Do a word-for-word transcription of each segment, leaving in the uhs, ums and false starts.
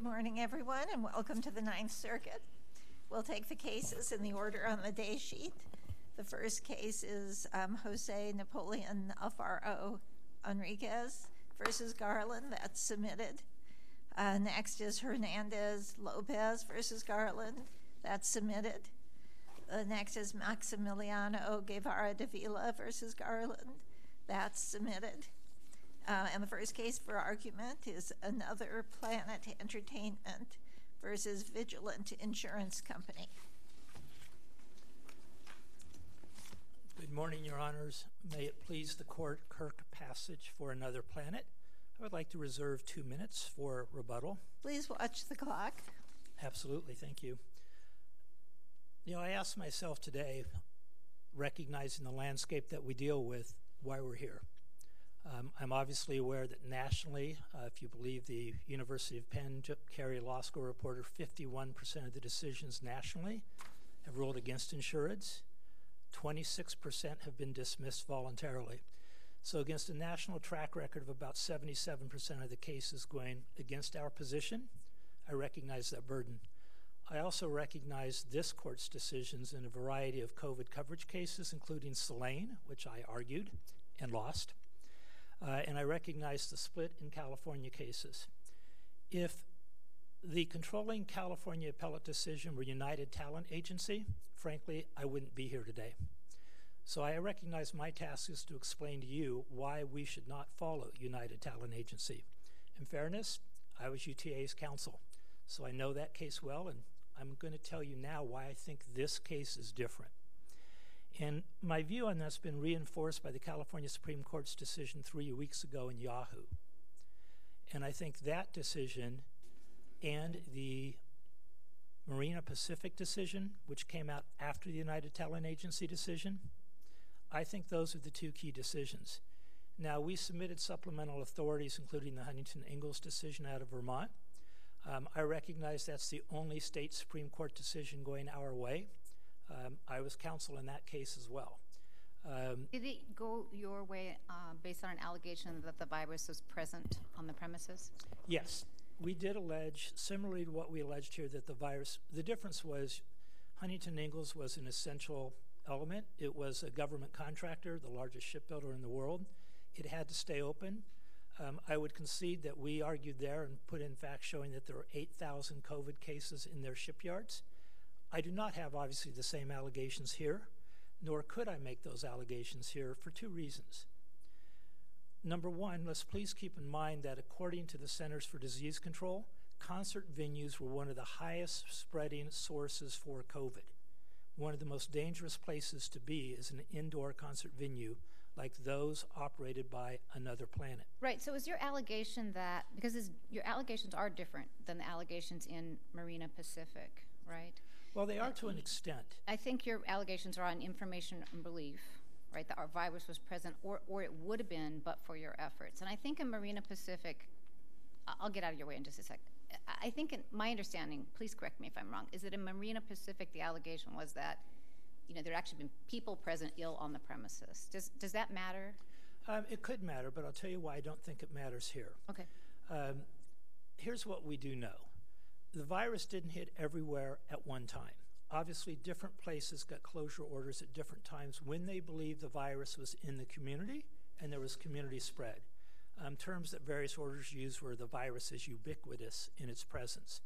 morning, everyone, and welcome to the Ninth Circuit. We'll take the cases in the order on the day sheet. The first case is um, Jose Napoleon Alfaro Enriquez versus Garland. That's submitted. Uh, next is Hernandez Lopez versus Garland. That's submitted. Uh, next is Maximiliano Guevara Davila versus Garland. That's submitted. Uh, and the first case for argument is Another Planet Entertainment versus Vigilant Insurance Company. Good morning, Your Honors. May it please the Court, Kirk Passage for Another Planet. I would like to reserve two minutes for rebuttal. Please watch the clock. Absolutely, thank you. You know, I asked myself today, recognizing the landscape that we deal with, why we're here. Um, I'm obviously aware that nationally, uh, if you believe the University of Penn Carey Law School reporter, fifty-one percent of the decisions nationally have ruled against insureds. twenty-six percent have been dismissed voluntarily. So against a national track record of about seventy-seven percent of the cases going against our position, I recognize that burden. I also recognize this court's decisions in a variety of COVID coverage cases, including Selene, which I argued and lost. Uh, and I recognize the split in California cases. If the controlling California appellate decision were United Talent Agency, frankly, I wouldn't be here today. So I recognize my task is to explain to you why we should not follow United Talent Agency. In fairness, I was U T A's counsel, so I know that case well, and I'm going to tell you now why I think this case is different. And my view on that's been reinforced by the California Supreme Court's decision three weeks ago in Yahoo. And I think that decision and the Marina Pacific decision, which came out after the United Talent Agency decision, I think those are the two key decisions. Now, we submitted supplemental authorities, including the Huntington Ingalls decision out of Vermont. Um, I recognize that's the only state Supreme Court decision going our way. Um, I was counsel in that case as well. Um, Did it go your way uh, based on an allegation that the virus was present on the premises? Yes, we did allege, similarly to what we alleged here, that the virus, the difference was Huntington Ingalls was an essential element. It was a government contractor, the largest shipbuilder in the world. It had to stay open. Um, I would concede that we argued there and put in facts showing that there were eight thousand COVID cases in their shipyards. I do not have, obviously, the same allegations here, nor could I make those allegations here for two reasons. Number one, let's please keep in mind that according to the Centers for Disease Control, concert venues were one of the highest spreading sources for COVID. One of the most dangerous places to be is an indoor concert venue like those operated by Another Planet. Right, so is your allegation that, because it's, your allegations are different than the allegations in Marina Pacific, right? Well, they are to an extent. I think your allegations are on information and belief, right? That our virus was present, or, or it would have been, but for your efforts. And I think in Marina Pacific, I'll get out of your way in just a sec. I think in my understanding, please correct me if I'm wrong, is that in Marina Pacific, the allegation was that, you know, there had actually been people present ill on the premises. Does, does that matter? Um, it could matter, but I'll tell you why I don't think it matters here. Okay. Um, here's what we do know. The virus didn't hit everywhere at one time. Obviously, different places got closure orders at different times when they believed the virus was in the community and there was community spread. Um, terms that various orders used were the virus is ubiquitous in its presence.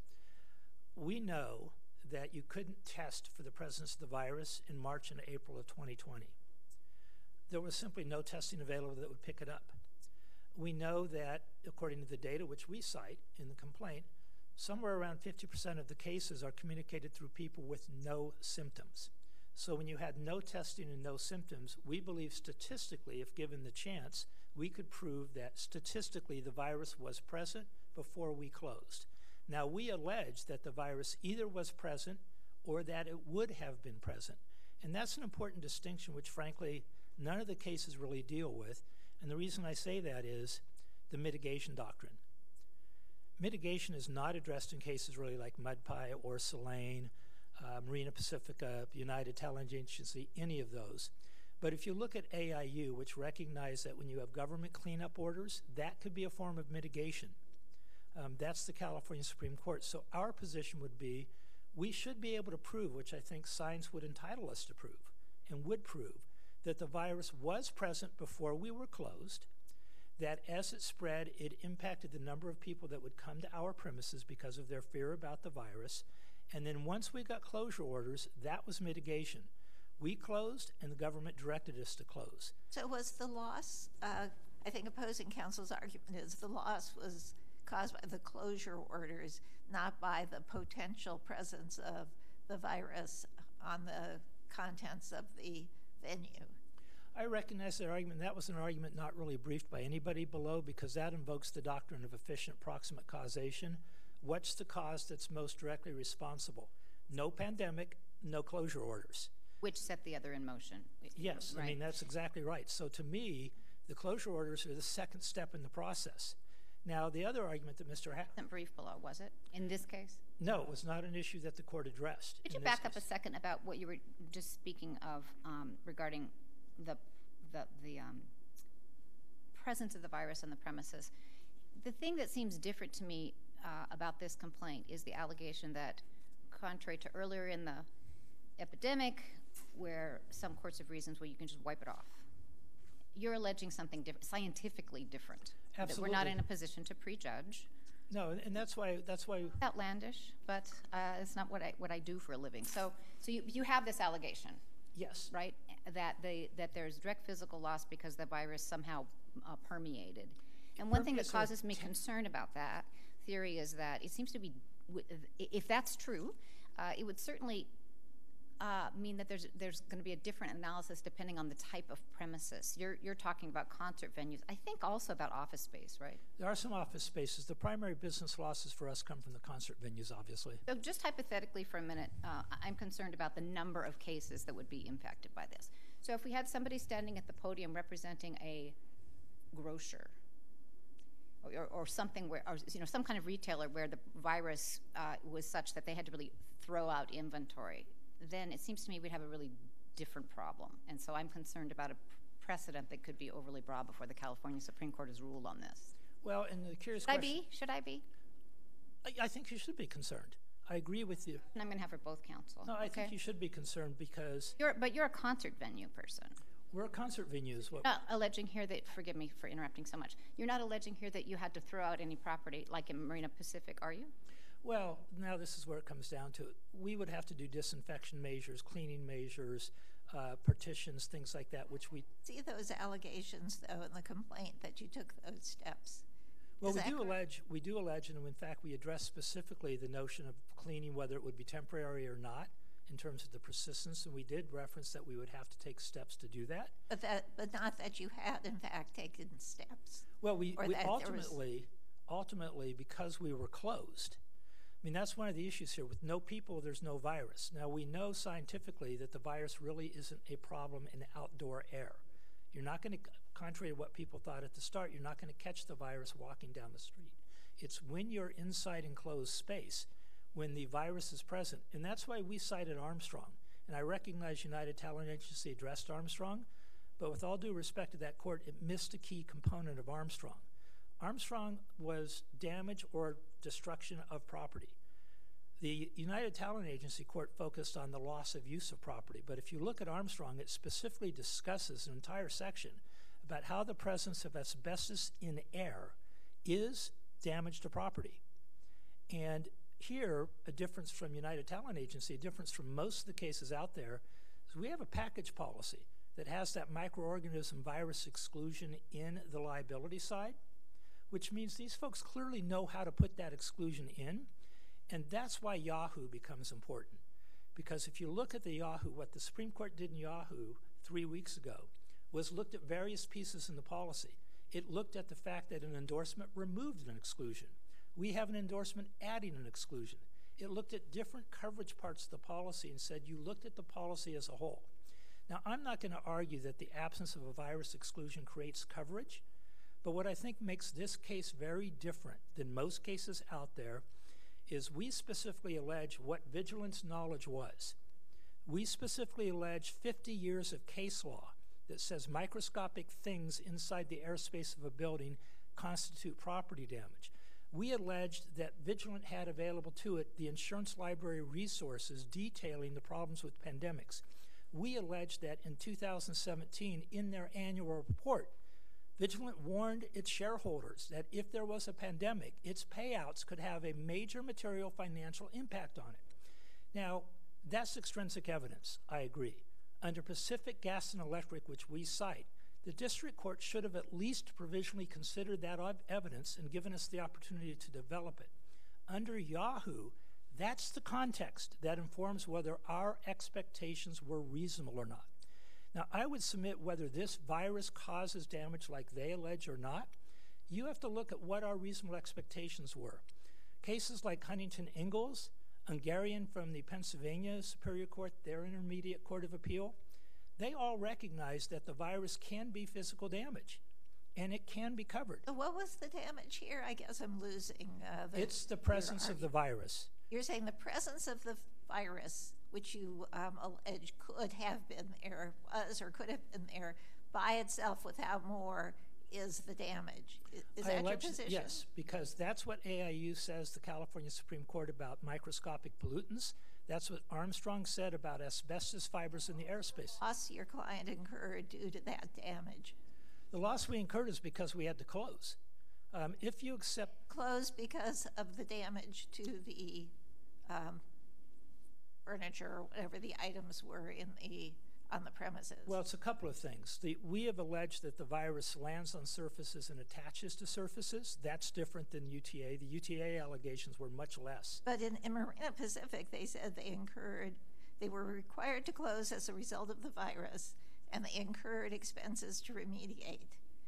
We know that you couldn't test for the presence of the virus in March and April of twenty twenty. There was simply no testing available that would pick it up. We know that, according to the data which we cite in the complaint, somewhere around fifty percent of the cases are communicated through people with no symptoms. So when you had no testing and no symptoms, we believe statistically, if given the chance, we could prove that statistically the virus was present before we closed. Now, we allege that the virus either was present or that it would have been present. And that's an important distinction which, frankly, none of the cases really deal with. And the reason I say that is the mitigation doctrine. Mitigation is not addressed in cases really like Mudpie or Selene, uh, Marina Pacifica, United Talent Agency, any of those. But if you look at A I U, which recognize that when you have government cleanup orders, that could be a form of mitigation. Um, that's the California Supreme Court. So our position would be we should be able to prove, which I think science would entitle us to prove, and would prove, that the virus was present before we were closed, that as it spread, it impacted the number of people that would come to our premises because of their fear about the virus. And then once we got closure orders, that was mitigation. We closed, and the government directed us to close. So was the loss, uh, I think opposing counsel's argument is the loss was caused by the closure orders, not by the potential presence of the virus on the contents of the venue. I recognize that argument. That was an argument not really briefed by anybody below, because that invokes the doctrine of efficient proximate causation. What's the cause that's most directly responsible? No pandemic, no closure orders. Which set the other in motion. Yes, right. I mean, that's exactly right. So to me, the closure orders are the second step in the process. Now, the other argument that Mister Ha- Wasn't briefed below, was it, in this case? No, it was not an issue that the court addressed. Could you in this back up a case. second about what you were just speaking of um, regarding the the, the um, presence of the virus on the premises? The thing that seems different to me uh, about this complaint is the allegation that, contrary to earlier in the epidemic, where some courts have reasons where you can just wipe it off, you're alleging something different, scientifically different. Absolutely. That we're not in a position to prejudge. No, and that's why that's why Outlandish, but uh, it's not what I what I do for a living. So, so you you have this allegation, yes. right? That they that there's direct physical loss because the virus somehow uh, permeated. And one thing that Permeates or causes me t- concern about that theory is that it seems to be, if that's true, uh, it would certainly uh, mean that there's there's going to be a different analysis depending on the type of premises. You're you're talking about concert venues. I think also about office space, right? There are some office spaces. The primary business losses for us come from the concert venues, obviously. So just hypothetically for a minute, uh, I'm concerned about the number of cases that would be impacted by this. So if we had somebody standing at the podium representing a grocer, or, or something where, or, you know, some kind of retailer where the virus uh, was such that they had to really throw out inventory, then it seems to me we'd have a really different problem. And so I'm concerned about a precedent that could be overly broad before the California Supreme Court has ruled on this. Well, and the curious Should I question... be? Should I be? I, I think you should be concerned. I agree with you. And I'm going to have for both counsel. No, I okay? think you should be concerned because You're, but you're a concert venue person. we're a concert venues. What, Not alleging here that, forgive me for interrupting so much, you're not alleging here that you had to throw out any property like in Marina Pacific, are you? well, now this is where it comes down to it. We would have to do disinfection measures, cleaning measures, uh, partitions, things like that, which we... See those allegations, though, in the complaint that you took those steps. Well, Is we that do correct? allege, we do allege, and in fact, we address specifically the notion of cleaning, whether it would be temporary or not, in terms of the persistence, and we did reference that we would have to take steps to do that. But that, but not that you had, in fact, taken steps. Well, we, Or we that there was- ultimately, ultimately, because we were closed, I mean, that's one of the issues here. With no people, there's no virus. Now, we know scientifically that the virus really isn't a problem in outdoor air. You're not going to, contrary to what people thought at the start, you're not going to catch the virus walking down the street. It's when you're inside enclosed space, when the virus is present. And that's why we cited Armstrong. And I recognize United Talent Agency addressed Armstrong, but with all due respect to that court, it missed a key component of Armstrong. Armstrong was damage or destruction of property. The United Talent Agency court focused on the loss of use of property, but if you look at Armstrong, it specifically discusses an entire section about how the presence of asbestos in air is damage to property. And here, a difference from United Talent Agency, a difference from most of the cases out there, is we have a package policy that has that microorganism virus exclusion in the liability side, which means these folks clearly know how to put that exclusion in, and that's why Yahoo becomes important. Because if you look at the Yahoo, what the Supreme Court did in Yahoo three weeks ago was looked at various pieces in the policy. It looked at the fact that an endorsement removed an exclusion. We have an endorsement adding an exclusion. It looked at different coverage parts of the policy and said you looked at the policy as a whole. Now, I'm not going to argue that the absence of a virus exclusion creates coverage, but what I think makes this case very different than most cases out there is we specifically allege what vigilance knowledge was. We specifically allege fifty years of case law that says microscopic things inside the airspace of a building constitute property damage. We alleged that Vigilant had available to it the insurance library resources detailing the problems with pandemics. We alleged that in two thousand seventeen, in their annual report, Vigilant warned its shareholders that if there was a pandemic, its payouts could have a major material financial impact on it. Now, that's extrinsic evidence, I agree. Under Pacific Gas and Electric, which we cite, the district court should have at least provisionally considered that evidence and given us the opportunity to develop it. Under Yahoo, that's the context that informs whether our expectations were reasonable or not. Now, I would submit whether this virus causes damage like they allege or not, you have to look at what our reasonable expectations were. Cases like Huntington Ingalls, Ungarian from the Pennsylvania Superior Court, their intermediate court of appeal, they all recognize that the virus can be physical damage, and it can be covered. What was the damage here? I guess I'm losing uh, the... It's the presence of the virus. You're saying the presence of the virus, which you um, allege could have been there, was or could have been there by itself without more, is the damage. Is I that allege, your position? Yes, because that's what A I U says, the California Supreme Court, about microscopic pollutants. That's what Armstrong said about asbestos fibers in the airspace. Loss your client incurred due to that damage. The loss we incurred is because we had to close. Um, if you accept... Closed because of the damage to the um, furniture or whatever the items were in the on the premises. Well, it's a couple of things. The, we have alleged that the virus lands on surfaces and attaches to surfaces. That's different than U T A. The U T A allegations were much less. But in, in Marina Pacific, they said they incurred, they were required to close as a result of the virus, and they incurred expenses to remediate.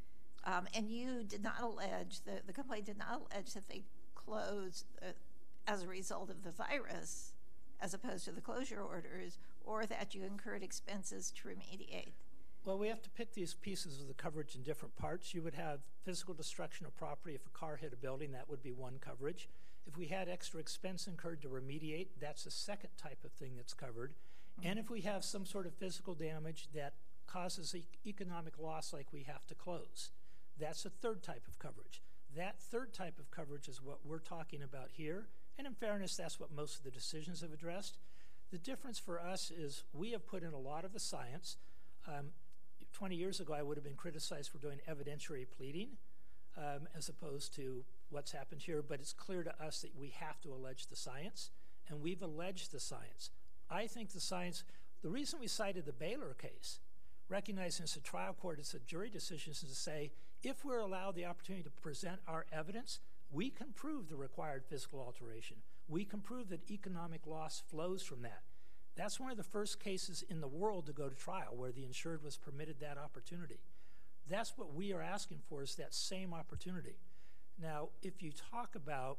Um, and you did not allege, the, the complaint did not allege that they closed uh, as a result of the virus, as opposed to the closure orders, or that you incurred expenses to remediate. Well, we have to pick these pieces of the coverage in different parts. You would have physical destruction of property. If a car hit a building, that would be one coverage. If we had extra expense incurred to remediate, that's a second type of thing that's covered. Mm-hmm. And if we have some sort of physical damage that causes e- economic loss like we have to close, that's a third type of coverage. That third type of coverage is what we're talking about here. And in fairness, that's what most of the decisions have addressed. The difference for us is we have put in a lot of the science. Um, twenty years ago, I would have been criticized for doing evidentiary pleading um, as opposed to what's happened here, but it's clear to us that we have to allege the science, and we've alleged the science. I think the science, the reason we cited the Baylor case, recognizing it's a trial court, it's a jury decision, is to say, if we're allowed the opportunity to present our evidence, we can prove the required physical alteration. We can prove that economic loss flows from that. That's one of the first cases in the world to go to trial where the insured was permitted that opportunity. That's what we are asking for, is that same opportunity. Now, if you talk about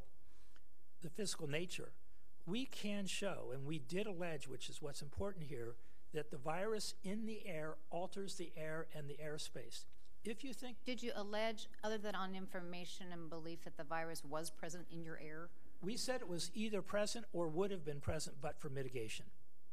the physical nature, we can show, and we did allege, which is what's important here, that the virus in the air alters the air and the airspace. If you think... Did you allege, other than on information and belief, that the virus was present in your air? We said it was either present or would have been present but for mitigation.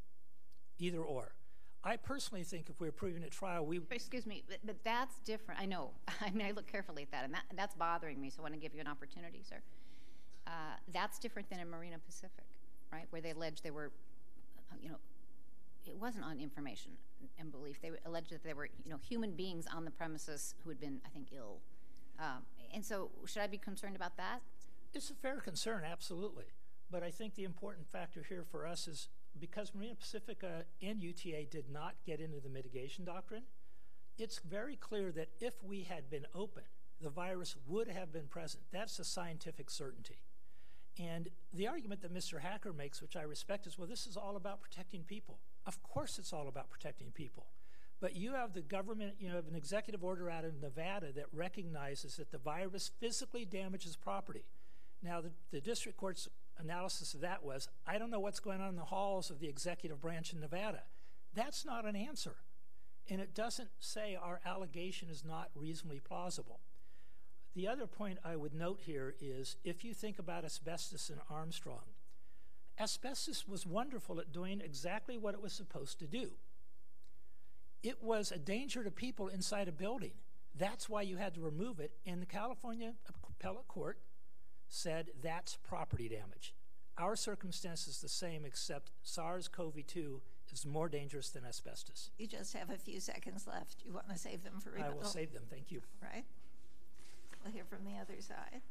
Either or. I personally think if we were proving at trial, we... Excuse me, but, but that's different. I know. I mean, I look carefully at that, and that, that's bothering me, so I want to give you an opportunity, sir. Uh, that's different than in Marina Pacific, right, where they alleged they were, you know, it wasn't on information and belief. They alleged that there were, you know, human beings on the premises who had been, I think, ill. Um, and so should I be concerned about that? It's a fair concern, absolutely. But I think the important factor here for us is because Marina Pacifica and U T A did not get into the mitigation doctrine, it's very clear that if we had been open, the virus would have been present. That's a scientific certainty. And the argument that Mister Hacker makes, which I respect, is, well, this is all about protecting people. Of course it's all about protecting people. But you have the government, you know, have an executive order out of Nevada that recognizes that the virus physically damages property. Now, the, the district court's analysis of that was, I don't know what's going on in the halls of the executive branch in Nevada. That's not an answer. And it doesn't say our allegation is not reasonably plausible. The other point I would note here is, if you think about asbestos in Armstrong, asbestos was wonderful at doing exactly what it was supposed to do. It was a danger to people inside a building. That's why you had to remove it. And the California appellate court said that's property damage. Our circumstance is the same, except SARS CoV two is more dangerous than asbestos. You just have a few seconds left. You want to save them for rebuttal? I will save them, thank you. Right. We'll hear from the other side.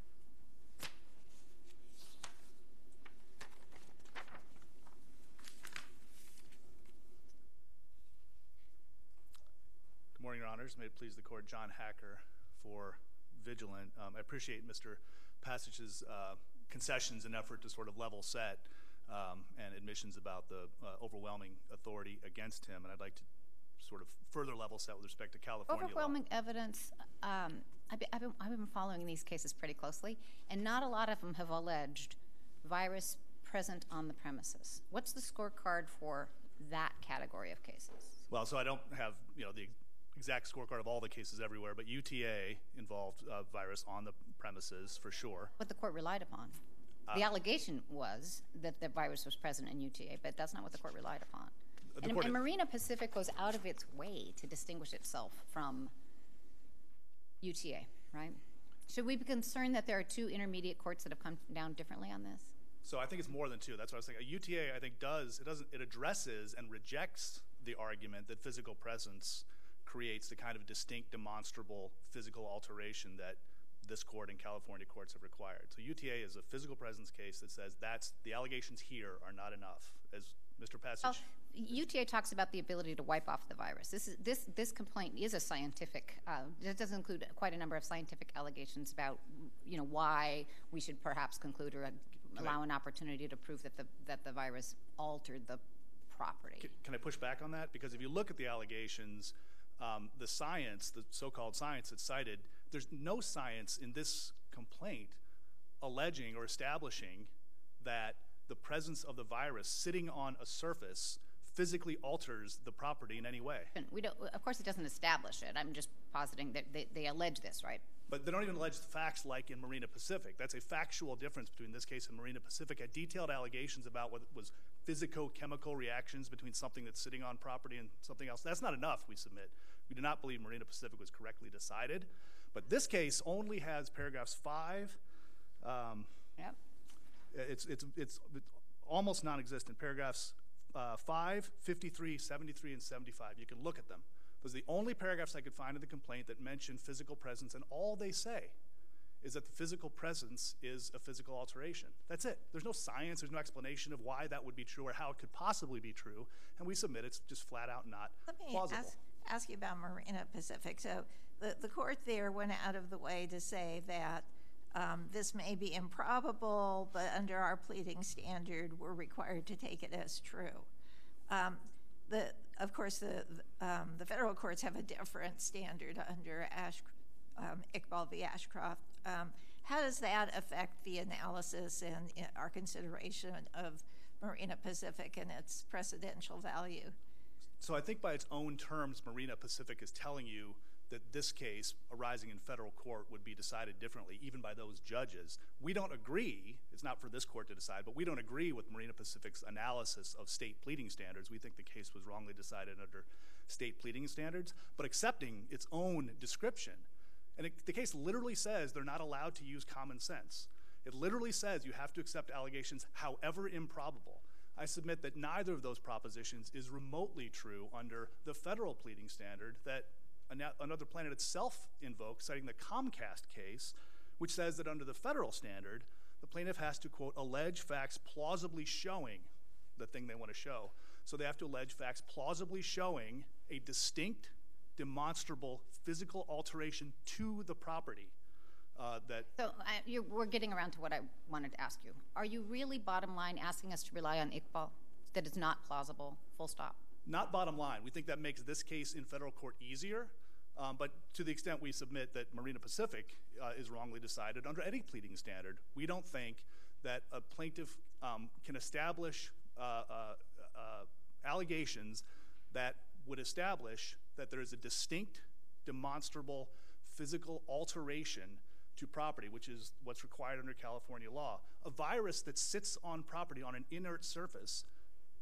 Good morning, Your Honors. May it please the Court, John Hacker for Vigilant. Um, I appreciate Mister Passage's uh, concessions and effort to sort of level set um, and admissions about the uh, overwhelming authority against him, and I'd like to sort of further level set with respect to California Overwhelming law. evidence. Um, I've, been, I've, been, I've been following these cases pretty closely, and not a lot of them have alleged virus present on the premises. What's the scorecard for that category of cases? Well, so I don't have you know the exact scorecard of all the cases everywhere, but U T A involved uh, virus on the premises for sure. What the court relied upon. Uh, the allegation was that the virus was present in U T A, but that's not what the court relied upon. And, and Marina Pacific goes out of its way to distinguish itself from U T A, right? Should we be concerned that there are two intermediate courts that have come down differently on this? So I think it's more than two. That's what I was saying. A U T A, I think, does it doesn't it addresses and rejects the argument that physical presence creates the kind of distinct, demonstrable physical alteration that this court and California courts have required. So U T A is a physical presence case that says that's the allegations here are not enough, as Mister Passage. Well, U T A talks about the ability to wipe off the virus. This is this this complaint is a scientific. Uh, it does include quite a number of scientific allegations about you know why we should perhaps conclude or uh, allow I, an opportunity to prove that the that the virus altered the property. Can, can I push back on that? Because if you look at the allegations, um, the science, the so-called science that's cited, there's no science in this complaint alleging or establishing that the presence of the virus sitting on a surface physically alters the property in any way. And we don't, of course, it doesn't establish it. I'm just positing that they, they allege this, right? But they don't even allege the facts like in Marina Pacific. That's a factual difference between this case and Marina Pacific. Had detailed allegations about what was physico-chemical reactions between something that's sitting on property and something else. That's not enough, we submit. We do not believe Marina Pacific was correctly decided. But this case only has paragraphs five. Um, yep. It's, it's, it's, it's almost non-existent. Paragraphs uh, five, fifty-three, seventy-three, and seventy-five. You can look at them. Those are the only paragraphs I could find in the complaint that mention physical presence, and all they say is that the physical presence is a physical alteration. That's it. There's no science, there's no explanation of why that would be true or how it could possibly be true, and we submit it's just flat out not Let me plausible. Ask, ask you about Marina Pacific. So the, the court there went out of the way to say that um, this may be improbable, but under our pleading standard, we're required to take it as true. Um, the, of course, the, um, the federal courts have a different standard under Ash, um, Iqbal v. Ashcroft. Um, how does that affect the analysis and uh, our consideration of Marina Pacific and its precedential value? So I think by its own terms, Marina Pacific is telling you that this case arising in federal court would be decided differently, even by those judges. We don't agree, it's not for this court to decide, but we don't agree with Marina Pacific's analysis of state pleading standards. We think the case was wrongly decided under state pleading standards, but accepting its own description. And it, the case literally says they're not allowed to use common sense. It literally says you have to accept allegations however improbable. I submit that neither of those propositions is remotely true under the federal pleading standard that Another Planet itself invokes, citing the Comcast case, which says that under the federal standard, the plaintiff has to, quote, allege facts plausibly showing the thing they want to show. So they have to allege facts plausibly showing a distinct, demonstrable physical alteration to the property. Uh, that so uh, you're, we're getting around to what I wanted to ask you. Are you really, bottom line, asking us to rely on Iqbal, that it's not plausible, full stop? Not bottom line. We think that makes this case in federal court easier, um, but to the extent we submit that Marina Pacific uh, is wrongly decided under any pleading standard, we don't think that a plaintiff um, can establish uh, uh, uh, allegations that would establish that there is a distinct, demonstrable physical alteration to property, which is what's required under California law. A virus that sits on property on an inert surface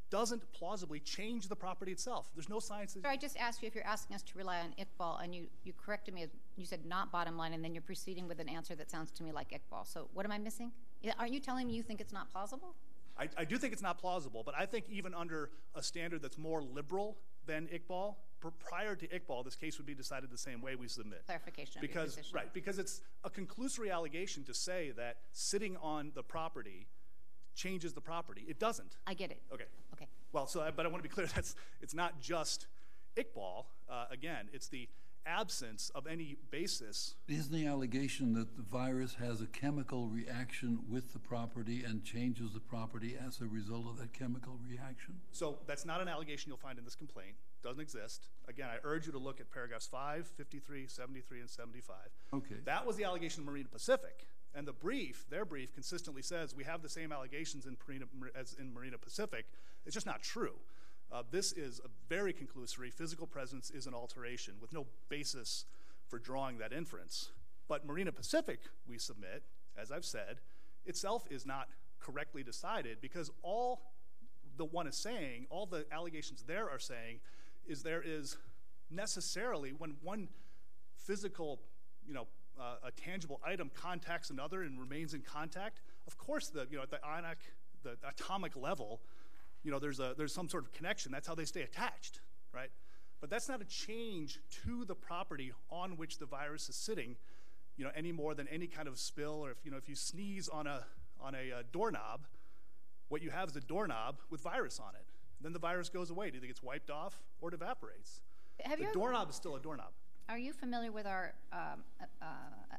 doesn't plausibly change the property itself. There's no science that... Sir, I just asked you if you're asking us to rely on Iqbal, and you, you corrected me. You said not bottom line, and then you're proceeding with an answer that sounds to me like Iqbal. So what am I missing? Aren't you telling me you think it's not plausible? I, I do think it's not plausible, but I think even under a standard that's more liberal than Iqbal, pr prior to Iqbal, this case would be decided the same way we submit. Clarification because, of your position. Right, because it's a conclusory allegation to say that sitting on the property changes the property. It doesn't. I get it. Okay. Okay. Well, so, I, but I want to be clear, that's, it's not just Iqbal. Uh, again, it's the absence of any basis. Isn't the allegation that the virus has a chemical reaction with the property and changes the property as a result of that chemical reaction? So that's not an allegation you'll find in this complaint. Doesn't exist. Again, I urge you to look at paragraphs five, fifty-three, seventy-three, and seventy-five. Okay. That was the allegation of Marina Pacific. And the brief, their brief, consistently says we have the same allegations in Marina, as in Marina Pacific. It's just not true. Uh, this is a very conclusory. Physical presence is an alteration with no basis for drawing that inference. But Marina Pacific, we submit, as I've said, itself is not correctly decided because all the one is saying, all the allegations there are saying, is there is necessarily, when one physical, you know, uh, a tangible item contacts another and remains in contact, of course, the, you know, at the ionic, the atomic level, you know, there's a there's some sort of connection. That's how they stay attached, right? But that's not a change to the property on which the virus is sitting, you know, any more than any kind of spill, or if you know if you sneeze on a on a, a doorknob, what you have is a doorknob with virus on it. Then the virus goes away. It either gets wiped off or it evaporates. Have the you doorknob is still a doorknob. Are you familiar with our um, uh, uh,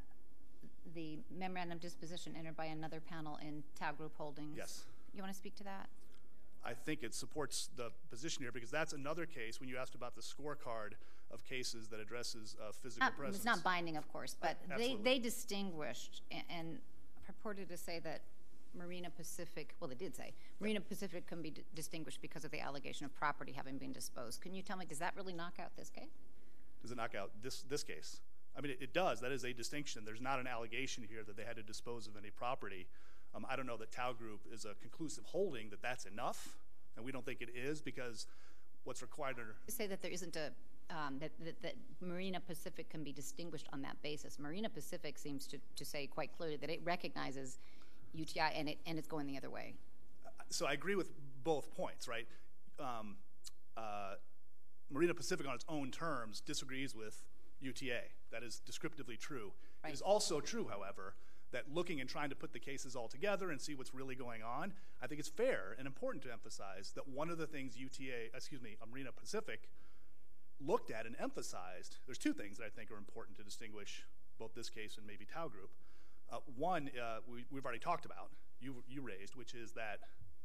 the memorandum of disposition entered by another panel in Tao Group Holdings? Yes. You want to speak to that? I think it supports the position here because that's another case when you asked about the scorecard of cases that addresses uh, physical Not, presence. it's not binding, of course, but Uh, they, absolutely. they distinguished and, and purported to say that Marina Pacific, well, they did say, Marina Pacific can be d distinguished because of the allegation of property having been disposed. Can you tell me, does that really knock out this case? Does it knock out this this case? I mean, it, it does. That is a distinction. There's not an allegation here that they had to dispose of any property. Um, I don't know that Tao Group is a conclusive holding that that's enough, and we don't think it is because what's required under... To say that there isn't a, um, that, that, that Marina Pacific can be distinguished on that basis. Marina Pacific seems to, to say quite clearly that it recognizes U T I and, it, and it's going the other way. So I agree with both points, right? Um, uh, Marina Pacific on its own terms disagrees with U T A. That is descriptively true. Right. It is also true, however, that looking and trying to put the cases all together and see what's really going on, I think it's fair and important to emphasize that one of the things U T A, excuse me, Marina Pacific looked at and emphasized, there's two things that I think are important to distinguish both this case and maybe Tao Group. Uh, one, uh, we, we've already talked about, you, you raised, which is that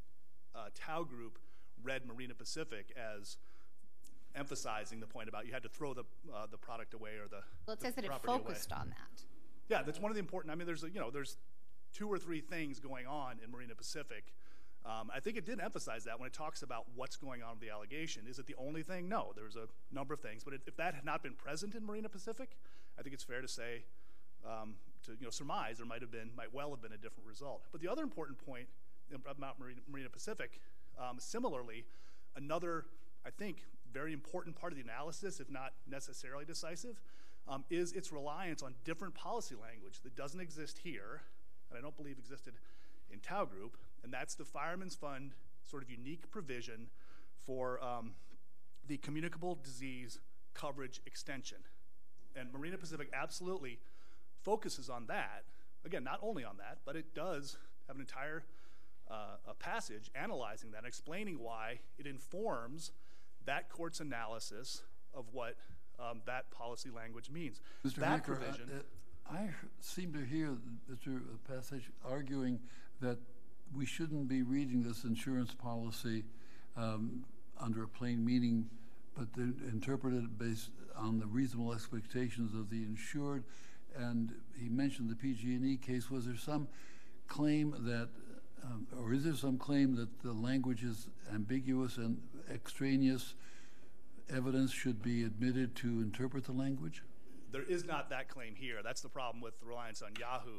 uh, Tao Group read Marina Pacific as emphasizing the point about you had to throw the uh, the product away or the Well, it the says that it property away. focused on that. Yeah, that's one of the important. I mean, there's a, you know there's two or three things going on in Marina Pacific. Um, I think it did emphasize that when it talks about what's going on with the allegation. Is it the only thing? No, there's a number of things. But it, if that had not been present in Marina Pacific, I think it's fair to say, um, to you know surmise there might have been, might well have been a different result. But the other important point about Marina, Marina Pacific, um, similarly, another I think very important part of the analysis, if not necessarily decisive, um, is its reliance on different policy language that doesn't exist here, and I don't believe existed in Tao Group, and that's the Fireman's Fund sort of unique provision for um, the communicable disease coverage extension. And Marina Pacific absolutely focuses on that. Again, not only on that, but it does have an entire uh, a passage analyzing that, explaining why it informs that court's analysis of what um, that policy language means. Mister That Hacker, provision. I, I seem to hear Mister Passage arguing that we shouldn't be reading this insurance policy um, under a plain meaning, but to interpret it based on the reasonable expectations of the insured. And he mentioned the P G and E case. Was there some claim that, um, or is there some claim that the language is ambiguous and extraneous evidence should be admitted to interpret the language? There is not that claim here. That's the problem with reliance on Yahoo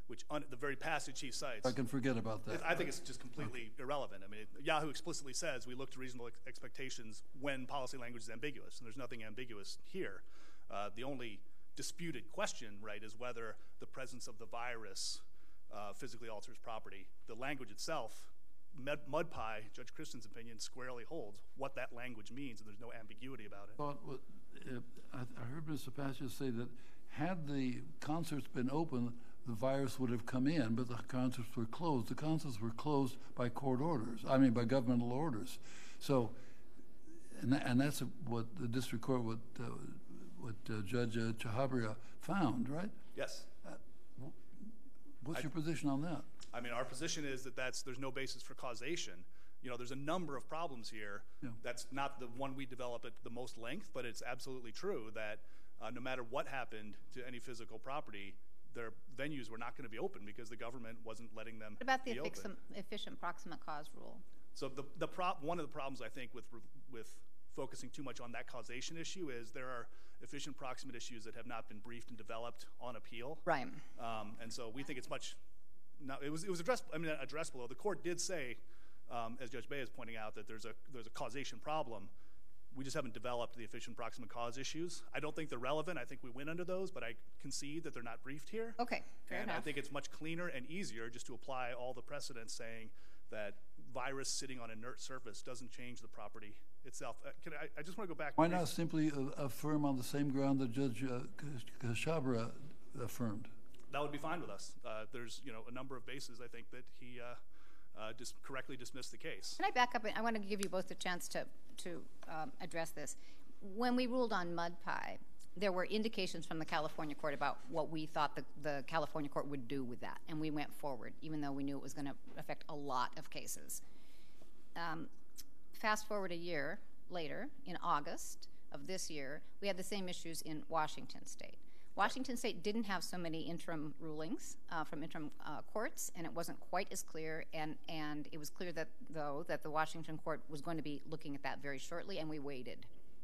which un, the very passage he cites. I can forget about that. I think it's just completely irrelevant. I mean, it, Yahoo explicitly says we look to reasonable ex expectations when policy language is ambiguous, and there's nothing ambiguous here. Uh, the only disputed question, right, is whether the presence of the virus uh, physically alters property. The language itself, Med MudPie, Judge Christen's opinion, squarely holds what that language means, and there's no ambiguity about it. Thought, uh, I, I heard Mister Patches say that had the concerts been open, the virus would have come in, but the concerts were closed. The concerts were closed by court orders, I mean by governmental orders. So, and, that, and that's what the district court, what, uh, what uh, Judge uh, Chahabria found, right? Yes. Uh, what's I, your position on that? I mean, our position is that that's, there's no basis for causation. You know, there's a number of problems here. Yeah. That's not the one we develop at the most length, but it's absolutely true that uh, no matter what happened to any physical property, their venues were not going to be open because the government wasn't letting them What about the be efficient, open. efficient proximate cause rule? So the, the prop, one of the problems I think with, with focusing too much on that causation issue is there are efficient proximate issues that have not been briefed and developed on appeal. Right. Um, and so we think it's much, no, it was, it was addressed, I mean, addressable. Though the court did say, um, as Judge Bay is pointing out, that there's a, there's a causation problem. We just haven't developed the efficient proximate cause issues. I don't think they're relevant. I think we win under those, but I concede that they're not briefed here. Okay, fair and enough. I think it's much cleaner and easier just to apply all the precedents saying that virus sitting on inert surface doesn't change the property itself. Uh, can I, I just want to go back. Why not simply uh, affirm on the same ground that Judge uh, Chahabria affirmed? That would be fine with us. Uh, there's, you know, a number of bases I think that he uh, uh, just correctly dismissed the case. Can I back up? I want to give you both a chance to to um, address this. When we ruled on MudPie, there were indications from the California court about what we thought the, the California court would do with that, and we went forward, even though we knew it was going to affect a lot of cases. Um, fast forward a year later, in August of this year, we had the same issues in Washington State. Washington State didn't have so many interim rulings uh, from interim uh, courts, and it wasn't quite as clear, and, and it was clear that, though, that the Washington court was going to be looking at that very shortly, and we waited.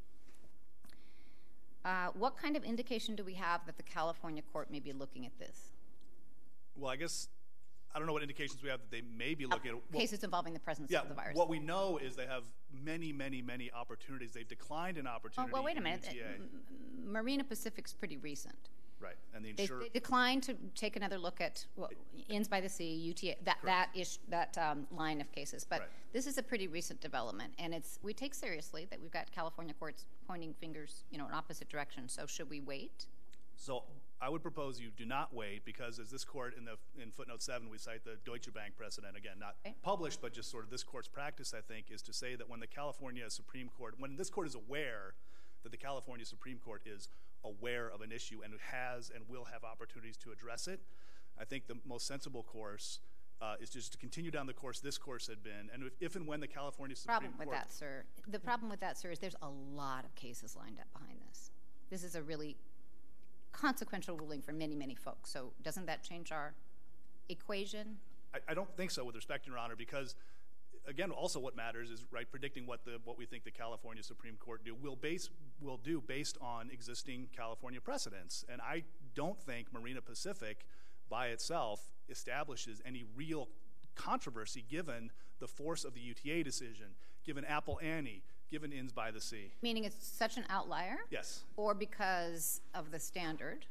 Uh, what kind of indication do we have that the California court may be looking at this? Well, I guess I don't know what indications we have that they may be looking uh, at. Well, cases involving the presence yeah, of the virus. What we know is they have many, many, many opportunities. They've declined an opportunity. Oh, well, wait a in minute. U T A. Marina Pacific's pretty recent. Right, and the They, insurer. they declined to take another look at well, Inns by the Sea, U T A, that that ish, that um, line of cases. But Right. this is a pretty recent development, and it's we take seriously that we've got California courts pointing fingers, you know, in opposite directions. So should we wait? So I would propose you do not wait, because as this court in the in footnote seven, we cite the Deutsche Bank precedent, again, not Okay. published, but just sort of this court's practice, I think, is to say that when the California Supreme Court, when this court is aware that the California Supreme Court is aware of an issue and has and will have opportunities to address it, I think the most sensible course uh, is just to continue down the course this course had been, and if, if and when the California Supreme Problem with Court... that, sir. The problem with that, sir, is there's a lot of cases lined up behind this. This is a really consequential ruling for many, many folks. So doesn't that change our equation? I, I don't think so, with respect, Your Honor, because again, also what matters is right predicting what the what we think the California Supreme Court do will base will do based on existing California precedents. And I don't think Marina Pacific by itself establishes any real controversy given the force of the U T A decision, given Apple Annie, given Inns by the Sea. Meaning it's such an outlier? Yes. Or because of the standard?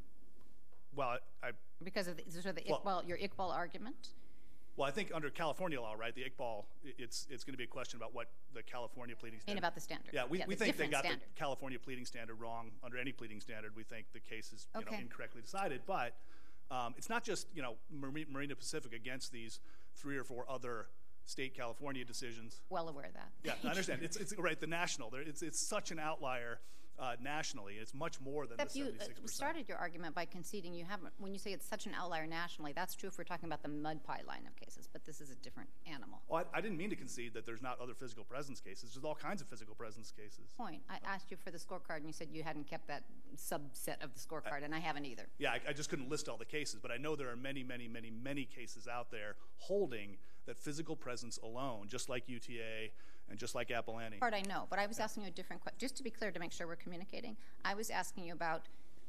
Well, I Because of the, sort of the Well- Iqbal, your Iqbal argument? well, I think under California law, right, the Iqbal, it's it's going to be a question about what the California pleading I standard. mean about the standard. Yeah, we, yeah, we the think they different got standard. the California pleading standard wrong under any pleading standard. We think the case is you know, Okay. incorrectly decided. But um, it's not just you know Marina, Marina Pacific against these three or four other state California decisions. Well aware of that. Yeah, I understand. It's, it's right, the national. There, it's, it's such an outlier uh, nationally. It's much more than Except the you seventy-six uh, percent. started your argument by conceding you haven't, when you say it's such an outlier nationally, that's true if we're talking about the mud pie line of cases, but this is a different animal. Well, I, I didn't mean to concede that there's not other physical presence cases. There's all kinds of physical presence cases. Point. I asked you for the scorecard and you said you hadn't kept that subset of the scorecard, and I haven't either. Yeah, I, I just couldn't list all the cases, but I know there are many, many, many, many cases out there holding that physical presence alone, just like U T A and just like Apple Annie. Part I know, but I was asking you a different question. Just to be clear, to make sure we're communicating, I was asking you about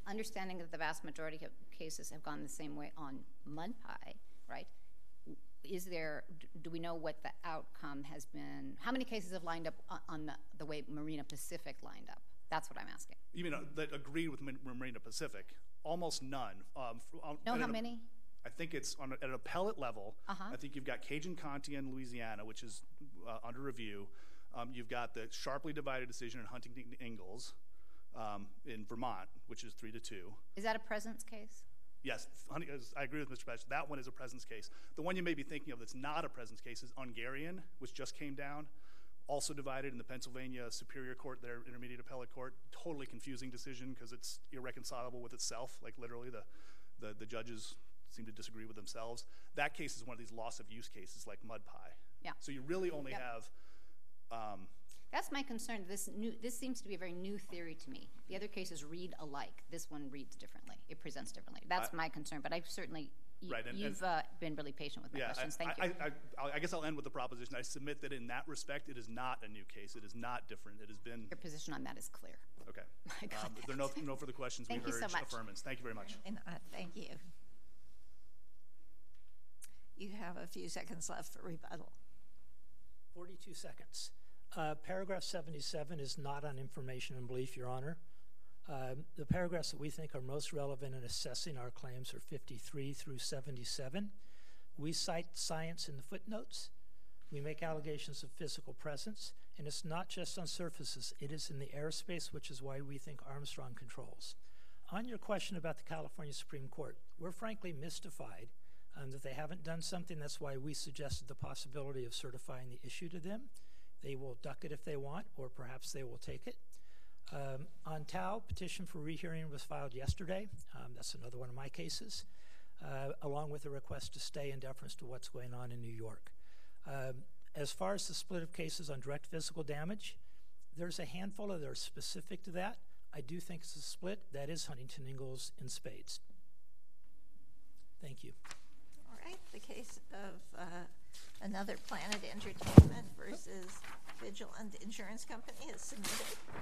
understanding that the vast majority of cases have gone the same way on mud pie, right? Is there, do we know what the outcome has been? How many cases have lined up on, on the, the way Marina Pacific lined up? That's what I'm asking. You mean uh, that agreed with Mar- Marina Pacific? Almost none. Um, f- um, Know at how an- many? I think it's on a, at an appellate level. Uh-huh. I think you've got Cajun County in Louisiana, which is uh, under review. Um, you've got the sharply divided decision in Huntington Ingalls um, in Vermont, which is three to two. Is that a presence case? Yes, Hunting, I agree with Mister Pesh. That one is a presence case. The one you may be thinking of that's not a presence case is Ungarian, which just came down, also divided in the Pennsylvania Superior Court, their intermediate appellate court. Totally confusing decision because it's irreconcilable with itself. Like literally, the, the the judges seem to disagree with themselves. That case is one of these loss of use cases, like mud pie. Yeah. So you really only Yep. have. Um, That's my concern. This new, this seems to be a very new theory to me. The other cases read alike. This one reads differently. It presents differently. That's I- my concern. But I've certainly, you, Right, and- you've uh, been really patient with my Yeah, questions. I, Thank I, you. I, I, I guess I'll end with the proposition. I submit that in that respect, it is not a new case. It is not different. It has been Your position on that is clear. okay. I got Um, if there are no, no further questions, Thank we you so urge much. affirmance. Thank you very much. And, uh, thank you. You have a few seconds left for rebuttal. forty-two seconds. Uh, paragraph seventy-seven is not on information and belief, Your Honor. Um, the paragraphs that we think are most relevant in assessing our claims are fifty-three through seventy-seven. We cite science in the footnotes. We make allegations of physical presence, and it's not just on surfaces. It is in the airspace, which is why we think Armstrong controls. On your question about the California Supreme Court, we're frankly mystified um, that they haven't done something. That's why we suggested the possibility of certifying the issue to them. They will duck it if they want, or perhaps they will take it. Um, on Tao, petition for rehearing was filed yesterday. Um, that's another one of my cases, uh, along with a request to stay in deference to what's going on in New York. Um, as far as the split of cases on direct physical damage, there's a handful of that are specific to that. I do think it's a split. That is Huntington Ingalls in spades. Thank you. All right, the case of uh, Another Planet Entertainment versus Vigilant Insurance Company is submitted.